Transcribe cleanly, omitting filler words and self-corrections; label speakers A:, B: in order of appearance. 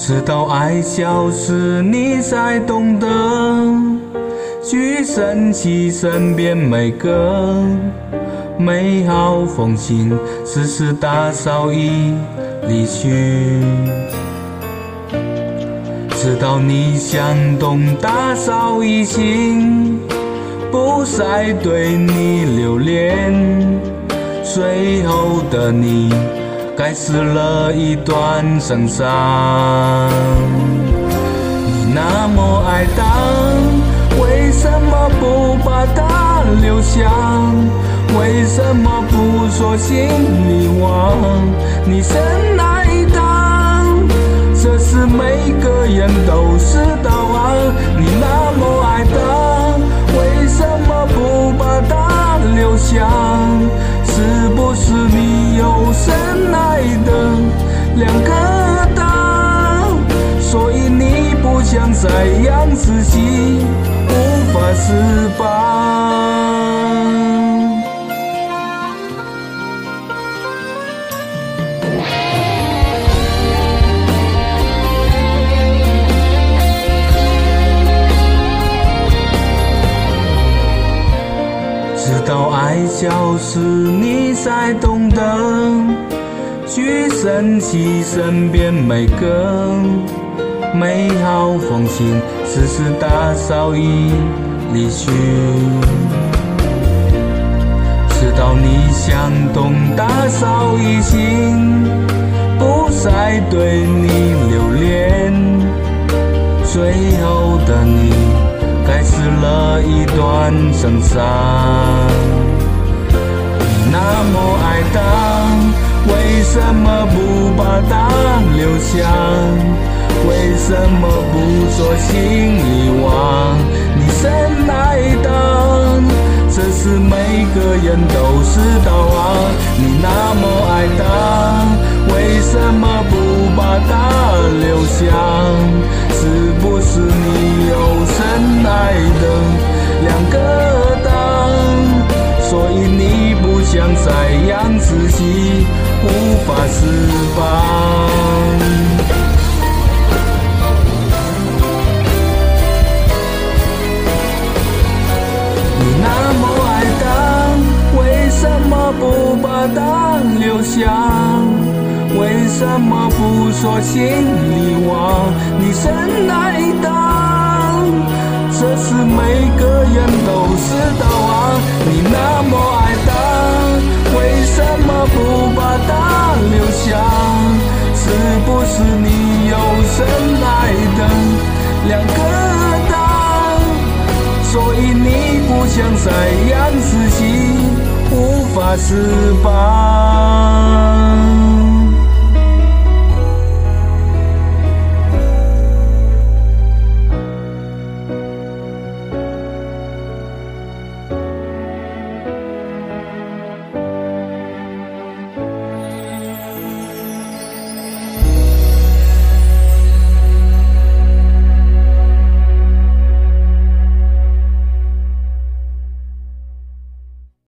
A: 直到爱消失，你才懂得去珍惜身边每个美好风景，时时打扫已离去。直到你向东打扫已经不再对你留恋，最后的你开始了一段沧桑。你那么爱他，为什么不把它留下？为什么不说心里话？你深爱他，这是每个人都知道啊。你那么爱他，为什么不把它留下？是不是你有深爱的两个他？所以你不想再让自己无法释放。直到爱消失，你才懂得去珍惜身边每个美好风景，时时打扫已离去。直到你向东打扫已经不再对你留恋，最后的你开始了一段沧桑。你那么爱他，为什么不把它留下？为什么不说心里话？你深爱他，这是每个人都知道啊。你那么爱他，为什么不把它留下？是不是你有深爱的两个他？所以你不想再让自己无法释放。你那么爱他，为什么不把它留下？为什么不说心里话？你深爱他，这是每个人都知道啊。你那么爱他，为什么不把它留下？是不是你有深爱的两个他？所以你不想再让自己无法释放。